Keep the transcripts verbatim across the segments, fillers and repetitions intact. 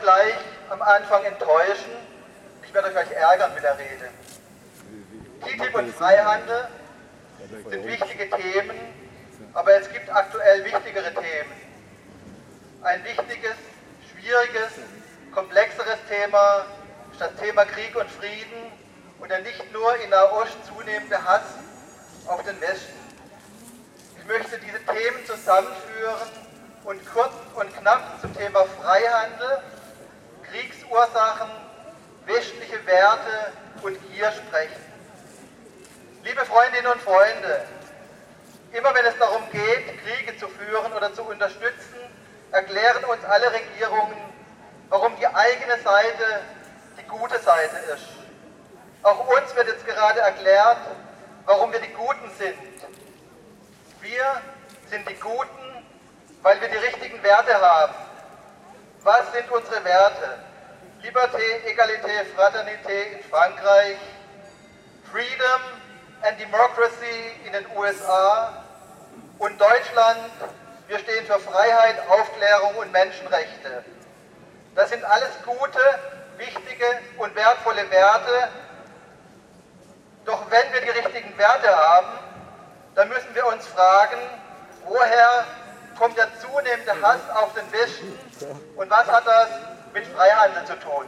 gleich am Anfang enttäuschen. Ich werde euch gleich ärgern mit der Rede. T T I P und Freihandel sind wichtige Themen, aber es gibt aktuell wichtigere Themen. Ein wichtiges, schwieriges, komplexeres Thema ist das Thema Krieg und Frieden und der nicht nur in Nahost zunehmende Hass auf den Westen. Ich möchte diese Themen zusammenführen und kurz und knapp zum Thema Freihandel, Kriegsursachen, westliche Werte und Gier sprechen. Liebe Freundinnen und Freunde, immer wenn es darum geht, Kriege zu führen oder zu unterstützen, erklären uns alle Regierungen, warum die eigene Seite die gute Seite ist. Auch uns wird jetzt gerade erklärt, warum wir die Guten sind. Wir sind die Guten, weil wir die richtigen Werte haben. Was sind unsere Werte? Liberté, Égalité, Fraternité in Frankreich, Freedom and Democracy in den U S A und Deutschland, wir stehen für Freiheit, Aufklärung und Menschenrechte. Das sind alles gute, wichtige und wertvolle Werte. Doch wenn wir die richtigen Werte haben, dann müssen wir uns fragen, woher kommt der zunehmende Hass auf den Westen und was hat das mit Freihandel zu tun?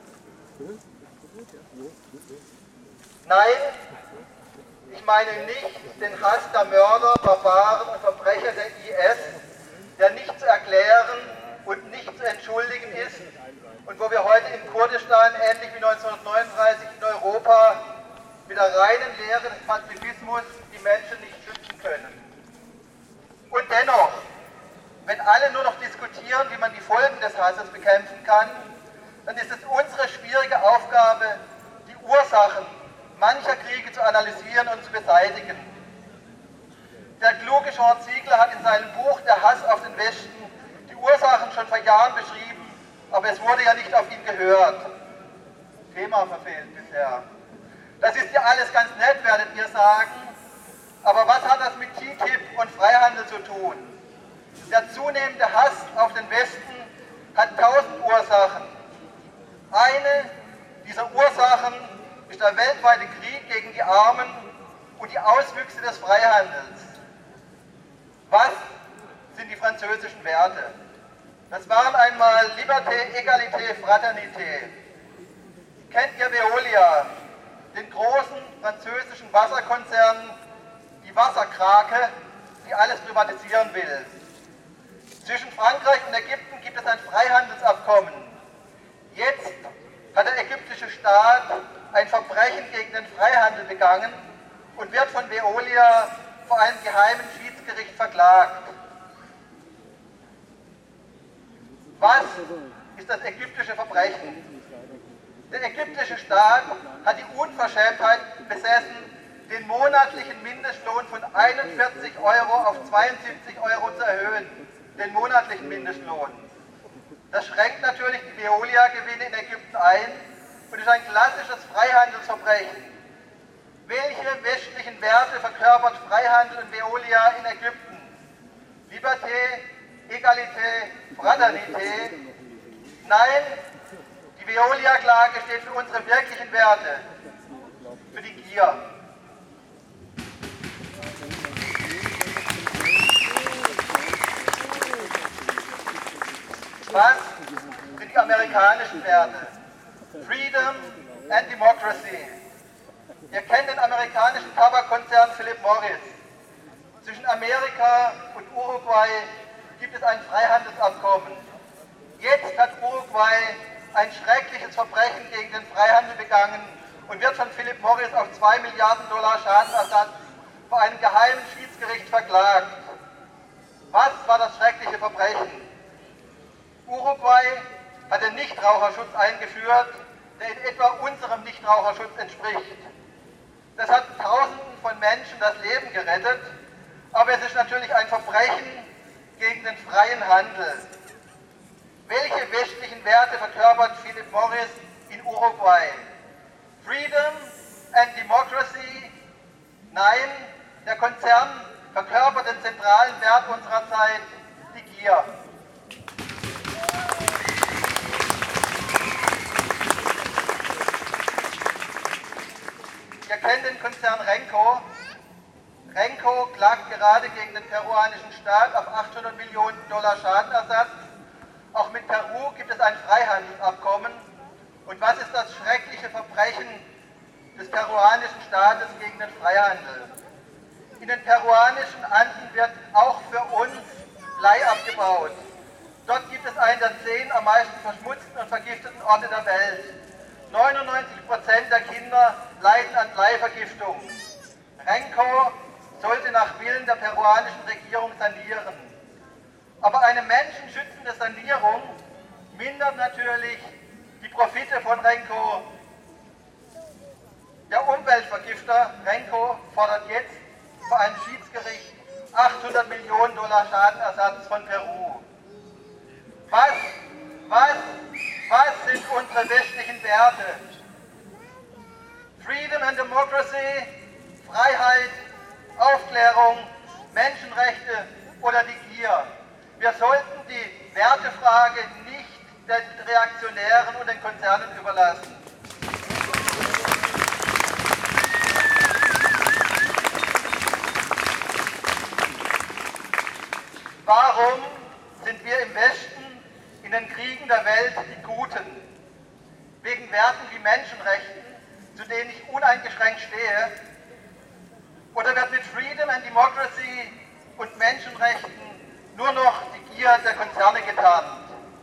Nein, ich meine nicht den Hass der Mörder, Barbaren und Verbrecher der I S, der nicht zu erklären und nicht zu entschuldigen ist und wo wir heute in Kurdistan, ähnlich wie neunzehnhundertneununddreißig in Europa, mit der reinen Lehre des Pazifismus die Menschen nicht schützen können. Und dennoch, wenn alle nur noch diskutieren, wie man die Folgen des Hasses bekämpfen kann, dann ist es unsere schwierige Aufgabe, die Ursachen mancher Kriege zu analysieren und zu beseitigen. Der kluge George Siegler hat in seinem Buch Der Hass auf den Westen die Ursachen schon vor Jahren beschrieben, aber es wurde ja nicht auf ihn gehört. Thema verfehlt bisher. Das ist ja alles ganz nett, werdet ihr sagen, aber was hat das mit T T I P und Freihandel zu tun? Der zunehmende Hass auf den Westen hat tausend Ursachen. Eine dieser Ursachen ist der weltweite Krieg gegen die Armen und die Auswüchse des Freihandels. Was sind die französischen Werte? Das waren einmal Liberté, Égalité, Fraternité. Kennt ihr Veolia, den großen französischen Wasserkonzern, die Wasserkrake, die alles privatisieren will? Zwischen Frankreich und Ägypten gibt es ein Freihandelsabkommen. Jetzt hat der ägyptische Staat ein Verbrechen gegen den Freihandel begangen und wird von Veolia vor einem geheimen Schiedsgericht verklagt. Was ist das ägyptische Verbrechen? Der ägyptische Staat hat die Unverschämtheit besessen, den monatlichen Mindestlohn von einundvierzig Euro auf zweiundsiebzig Euro zu erhöhen, den monatlichen Mindestlohn. Das schränkt natürlich die Veolia-Gewinne in Ägypten ein und ist ein klassisches Freihandelsverbrechen. Welche westlichen Werte verkörpert Freihandel und Veolia in Ägypten? Liberté, Égalité, Fraternité? Nein, die Veolia-Klage steht für unsere wirklichen Werte, für die Gier. Was sind die amerikanischen Werte? Freedom and Democracy. Ihr kennt den amerikanischen Tabakkonzern Philip Morris. Zwischen Amerika und Uruguay gibt es ein Freihandelsabkommen. Jetzt hat Uruguay ein schreckliches Verbrechen gegen den Freihandel begangen und wird von Philip Morris auf zwei Milliarden Dollar Schadensersatz vor einem geheimen Schiedsgericht verklagt. Was war das schreckliche Verbrechen? Uruguay hat den Nichtraucherschutz eingeführt, der in etwa unserem Nichtraucherschutz entspricht. Das hat Tausenden von Menschen das Leben gerettet, aber es ist natürlich ein Verbrechen gegen den freien Handel. Welche westlichen Werte verkörpert Philip Morris in Uruguay? Freedom and Democracy? Nein, der Konzern verkörpert den zentralen Wert unserer Zeit, die Gier. den Konzern Renko. Renko klagt gerade gegen den peruanischen Staat auf achthundert Millionen Dollar Schadenersatz. Auch mit Peru gibt es ein Freihandelsabkommen. Und was ist das schreckliche Verbrechen des peruanischen Staates gegen den Freihandel? In den peruanischen Anden wird auch für uns Blei abgebaut. Dort gibt es einen der zehn am meisten verschmutzten und vergifteten Orte der Welt. neunundneunzig Prozent der Kinder leiden an Bleivergiftung. Renko sollte nach Willen der peruanischen Regierung sanieren. Aber eine menschenschützende Sanierung mindert natürlich die Profite von Renko. Der Umweltvergifter Renko fordert jetzt vor einem Schiedsgericht achthundert Millionen Dollar Schadenersatz von Peru. Was, was, was sind unsere westlichen Werte? Freedom and Democracy, Freiheit, Aufklärung, Menschenrechte oder die Gier? Wir sollten die Wertefrage nicht den Reaktionären und den Konzernen überlassen. Warum sind wir im Westen in den Kriegen der Welt die Guten? Wegen Werten wie Menschenrechten, zu denen ich uneingeschränkt stehe? Oder wird mit Freedom and Democracy und Menschenrechten nur noch die Gier der Konzerne getarnt?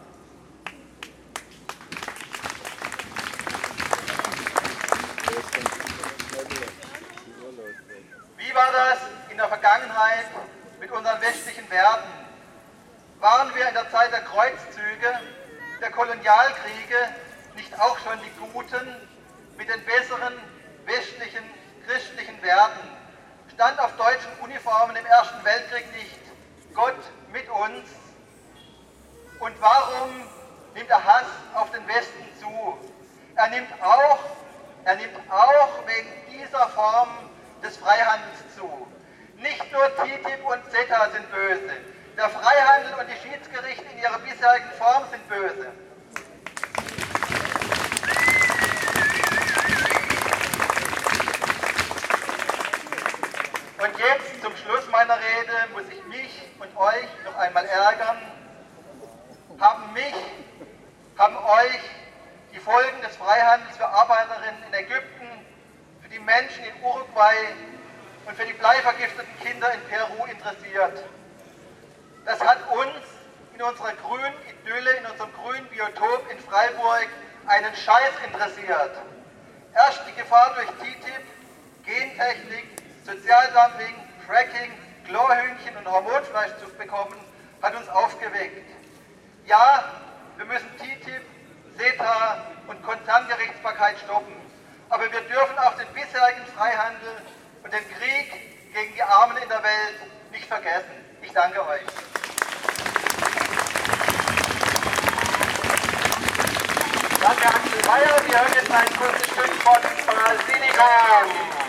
Wie war das in der Vergangenheit mit unseren westlichen Werten? Waren wir in der Zeit der Kreuzzüge, der Kolonialkriege nicht auch schon die Guten mit den besseren westlichen christlichen Werten? Stand auf deutschen Uniformen im Ersten Weltkrieg nicht Gott mit uns? Und warum nimmt der Hass auf den Westen zu? Er nimmt auch, er nimmt auch wegen dieser Form des Freihandels zu. Nicht nur T T I P und C E T A sind böse. Der Freihandel und die Schiedsgerichte in ihrer bisherigen Form sind böse. Und jetzt zum Schluss meiner Rede muss ich mich und euch noch einmal ärgern. Haben mich, haben euch die Folgen des Freihandels für Arbeiterinnen in Ägypten, für die Menschen in Uruguay und für die bleivergifteten Kinder in Peru interessiert? Das hat uns in unserer grünen Idylle, in unserem grünen Biotop in Freiburg einen Scheiß interessiert. Erst die Gefahr durch T T I P, Gentechnik, Sozialdumping, Fracking, Chlorhühnchen und Hormonfleisch zu bekommen, hat uns aufgeweckt. Ja, wir müssen T T I P, C E T A und Konzerngerichtsbarkeit stoppen. Aber wir dürfen auch den bisherigen Freihandel und den Krieg gegen die Armen in der Welt nicht vergessen. Ich danke euch. Danke Axel Meyer. Wir hören jetzt ein kurzes Stück von Basilikum.